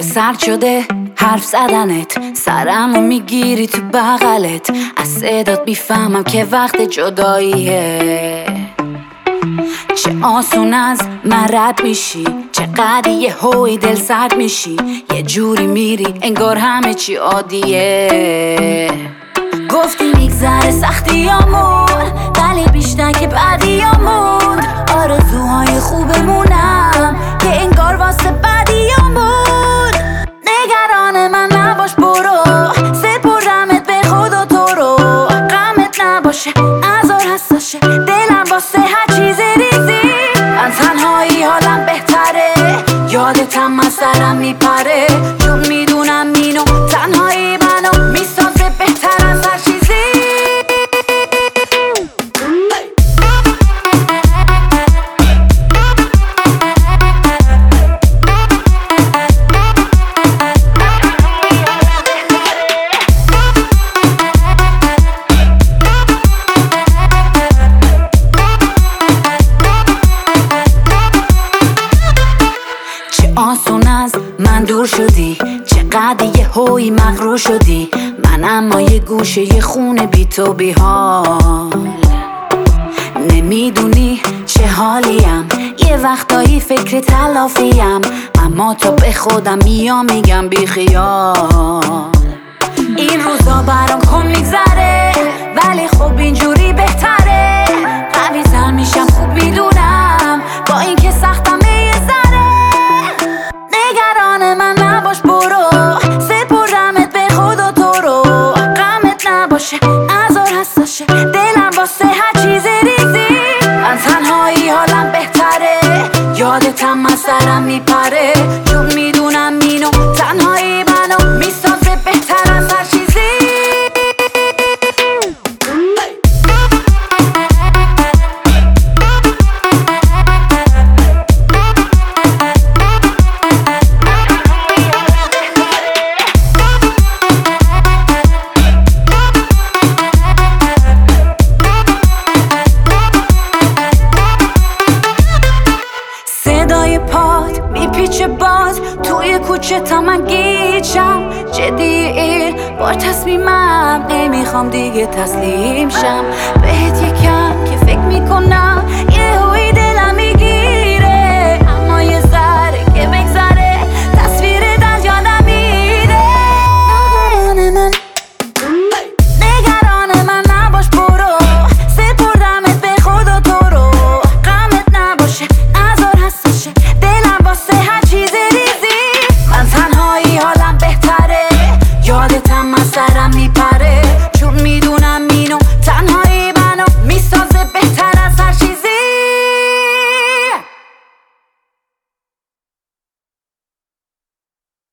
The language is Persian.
سرد شده حرف زدنت، سرمو میگیری تو بغلت. از صدات میفهمم که وقت جداییه. چه آسون از من رد میشی، چقدر یه هوی دل سرد میشی. یه جوری میری انگار همه چی عادیه. گفتی میگذره سختیامون، ولی بیشتر که بعدیامون. آرزوهای خوبمونم که انگار واسه بعدیامون. نگران من نباش برو، سپردمت به خدا تو رو. غمت نباشه ازار حساشه دلم واسه هر چیز ریزی. من تنهایی حالم بهتره، یادتم من سرم میپره. چون میدونم اینو تنهایی منو میسازه بهتر از هر چیزی. آسون از من دور شدی، چقدر یه هوی مغرور شدی. من اما یه گوشه یه خونه بی تو بی حال. نمیدونی چه حالیم، یه وقتایی فکر تلافیم. اما تا به خودم میام میگم بی خیال. این روزا برام کن میگذره، ولی خب اینجوری بهتره. قوی تر میشم خوب میدونم، با اینکه سختم یه ذره. نگران من نباش برو، سپردمت به خدا تو رو. غمت نباشه ازار حساشه دلم واسه هر چیز ریزی. من تنهایی حالم بهتره، یادتم من سرم میپره. چون میدونم اینو تنهایی منو میسازه بهتر از هر چیزی. صدای پاد میپیچه باز توی کوچه تا من گیجم. جدی این بار تصمیمم، نمیخوام دیگه تسلیم شم. بهت یکم که فکر میکنم یه